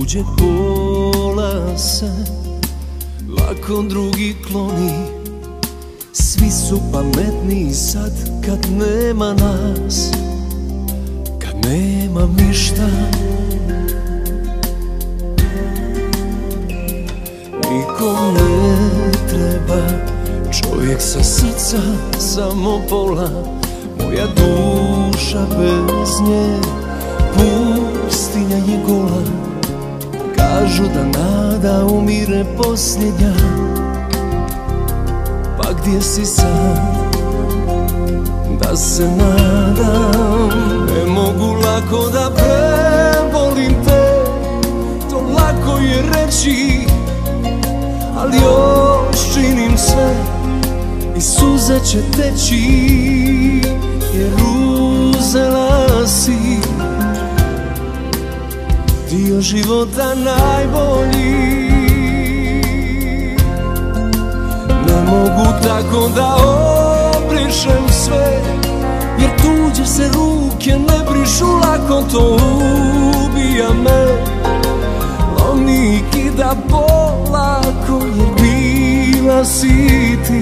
tuđe pola se lako drugi kloni. Svi su pametniji sad kad nema nas, kad nema ništa. Nikom ne treba čovjek sa srca, samo pola. Moja duša bez nje pustinja je gola. Kažu da nada umire posljednja, pa gdje si sad da se nadam? Ne mogu lako da prebolim te, to lako je reći, ali još činim sve i suze će teći, jer uzela si dio života najbolji. Ne mogu tako da obrišem sve, jer tuđe se ruke ne brišu lako, to ubija me. Lomi i kida polako, jer bila si ti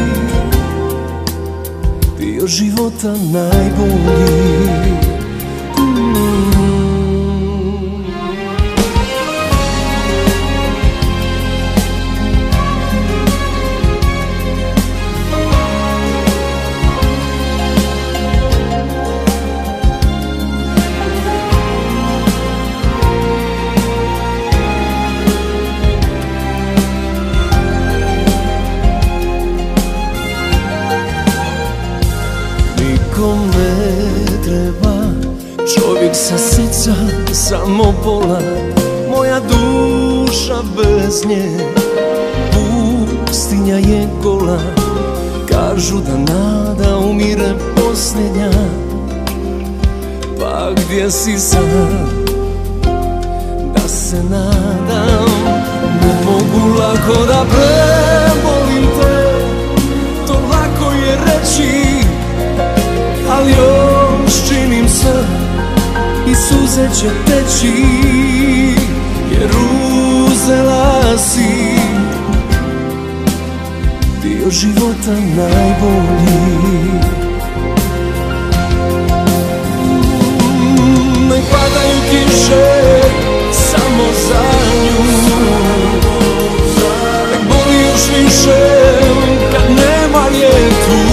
dio života najbolji. Nikom ne treba čovjek sa srca, samo pola. Moja duša bez nje pustinja je gola. Kažu da nada umire posljednja, pa gdje si sad da se nadam? Ne mogu lako da prebolim te, to lako je reći, ali još činim sve i suze će teći, jer uzela si dio života najbolji. Nek padaju kiše samo za nju, nek boli još više kad nema je tu.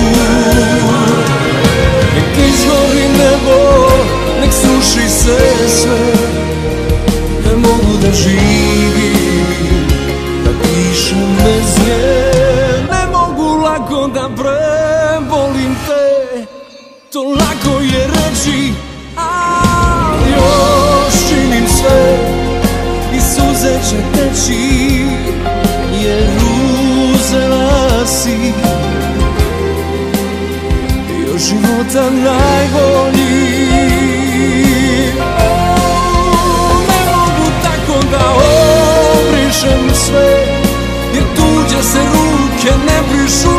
Nek izgori nebo, nek sruši se sve, ne mogu da živim, da pišem bez nje. Ne mogu lako da prebolim te, to lako je reći, ali još činim sve i suze će teći, jer uzela si života najbolji. Ne mogu tako da obrišem sve, jer tuđe se ruke ne brišu